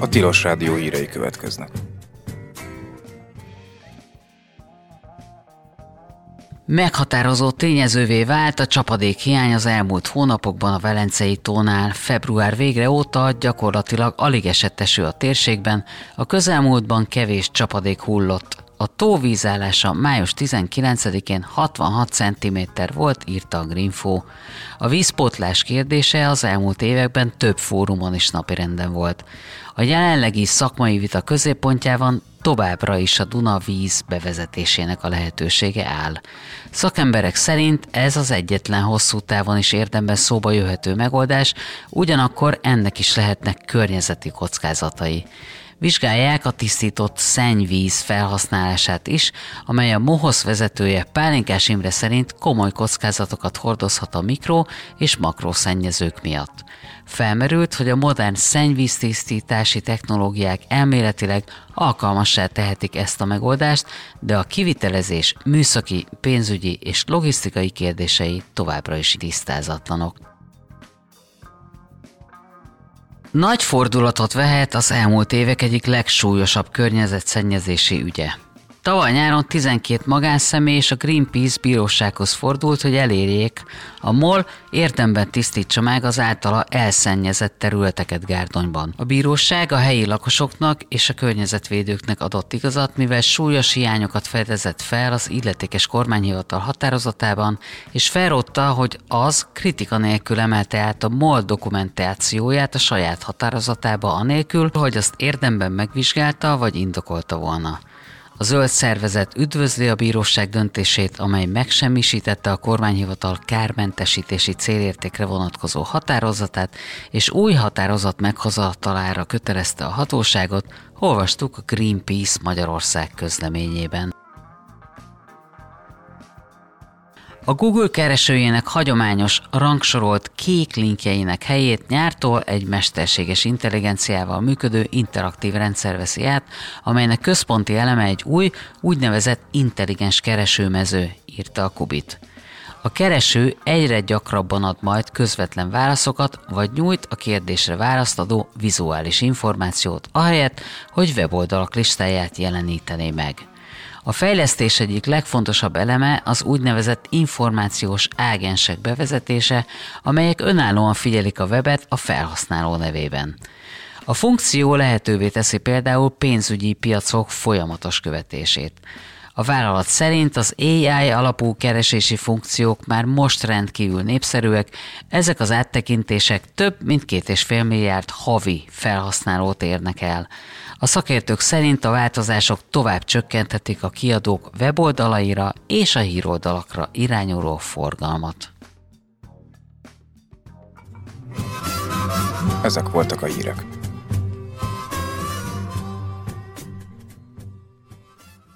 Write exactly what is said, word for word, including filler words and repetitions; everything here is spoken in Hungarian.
Tilos Rádió hírei következnek. Meghatározó tényezővé vált a csapadékhiány az elmúlt hónapokban a Velencei tónál. Február végre óta gyakorlatilag alig esett eső a térségben, a közelmúltban kevés csapadék hullott. A tó vízállása május tizenkilencedikén hatvanhat centiméter volt, írta a Greenfo. A vízpótlás kérdése az elmúlt években több fórumon is napirenden volt. A jelenlegi szakmai vita középpontjában továbbra is a Duna víz bevezetésének a lehetősége áll. Szakemberek szerint ez az egyetlen hosszú távon is érdemben szóba jöhető megoldás, ugyanakkor ennek is lehetnek környezeti kockázatai. Vizsgálják a tisztított szennyvíz felhasználását is, amely a MOHOSZ vezetője Pálinkás Imre szerint komoly kockázatokat hordozhat a mikro- és makrószennyezők miatt. Felmerült, hogy a modern szennyvíztisztítási technológiák elméletileg alkalmassá tehetik ezt a megoldást, de a kivitelezés műszaki, pénzügyi és logisztikai kérdései továbbra is tisztázatlanok. Nagy fordulatot vehet az elmúlt évek egyik legsúlyosabb környezetszennyezési ügye. Tavaly nyáron tizenkét magánszemély és a Greenpeace bírósághoz fordult, hogy elérjék, a MOL érdemben tisztítsa meg az általa elszennyezett területeket Gárdonyban. A bíróság a helyi lakosoknak és a környezetvédőknek adott igazat, mivel súlyos hiányokat fedezett fel az illetékes kormányhivatal határozatában, és felrótta, hogy az kritika nélkül emelte át a MOL dokumentációját a saját határozatába anélkül, hogy azt érdemben megvizsgálta vagy indokolta volna. A zöld szervezet üdvözli a bíróság döntését, amely megsemmisítette a kormányhivatal kármentesítési célértékre vonatkozó határozatát, és új határozat meghozatalára kötelezte a hatóságot, olvastuk a Greenpeace Magyarország közleményében. A Google keresőjének hagyományos, rangsorolt kék linkjeinek helyét nyártól egy mesterséges intelligenciával működő interaktív rendszer veszi át, amelynek központi eleme egy új, úgynevezett intelligens keresőmező, írta a Kubit. A kereső egyre gyakrabban ad majd közvetlen válaszokat, vagy nyújt a kérdésre választ adó vizuális információt, ahelyett, hogy weboldalak listáját jelenítené meg. A fejlesztés egyik legfontosabb eleme az úgynevezett információs ágensek bevezetése, amelyek önállóan figyelik a webet a felhasználó nevében. A funkció lehetővé teszi például pénzügyi piacok folyamatos követését. A vállalat szerint az á i alapú keresési funkciók már most rendkívül népszerűek, ezek az áttekintések több mint két és fél milliárd havi felhasználót érnek el. A szakértők szerint a változások tovább csökkenthetik a kiadók weboldalaira és a híroldalakra irányuló forgalmat. Ezek voltak a hírek.